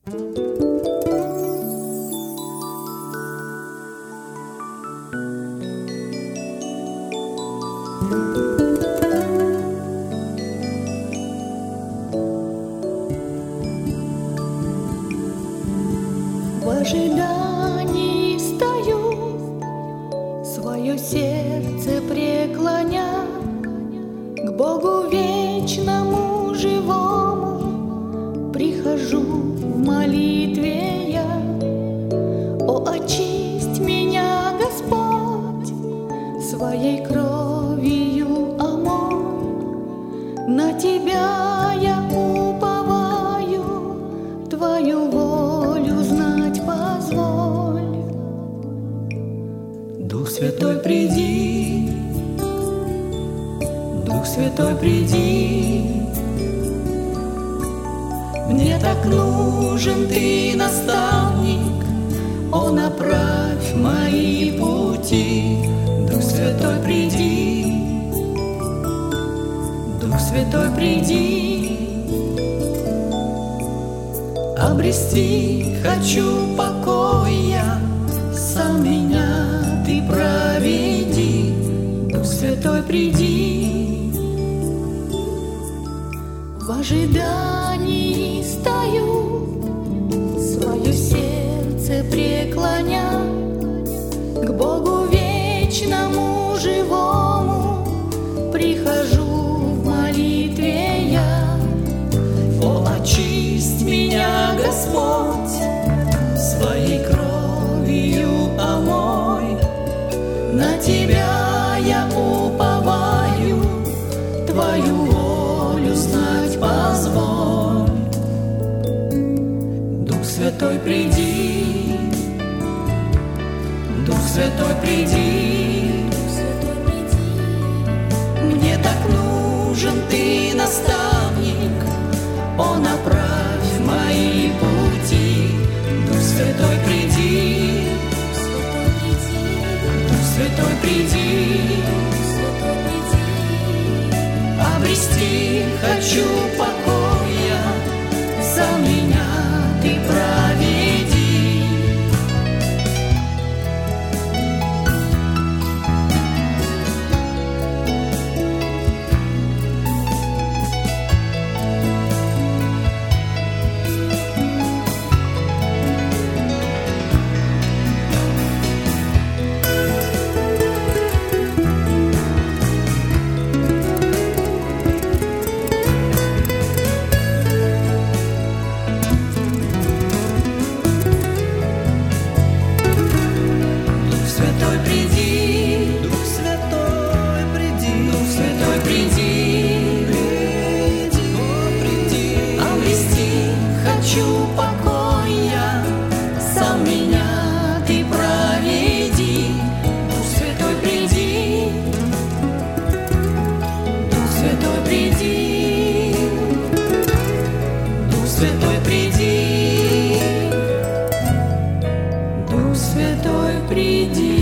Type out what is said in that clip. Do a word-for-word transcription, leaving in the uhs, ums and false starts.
В ожидании стою, свое сердце преклоня к Богу вечному, живому. Прихожу в молитве я: о, очисть меня, Господь, своей кровью омой. На Тебя я уповаю, Твою волю знать позволь. Дух Святой, приди, Дух Святой, приди. Мне так нужен Ты, наставник, о, направь мои пути. Дух Святой, приди, Дух Святой, приди. Обрести хочу покой я, сам меня Ты проведи. Дух Святой, приди. В ожидании стою, свое сердце преклоня к Богу вечному, живому. Прихожу в молитве я: о, очисть меня, Господь, своей кровью омой. На Тебя я уповаю, Твою волю знать позволь. Дух Святой, приди, Дух Святой, приди. Мне так нужен Ты, наставник, о, направь мои пути. Дух Святой, приди, Дух Святой, приди. Обрести хочу покоя, за меня Ты проведи. Святой, приди, Дух Святой, приди.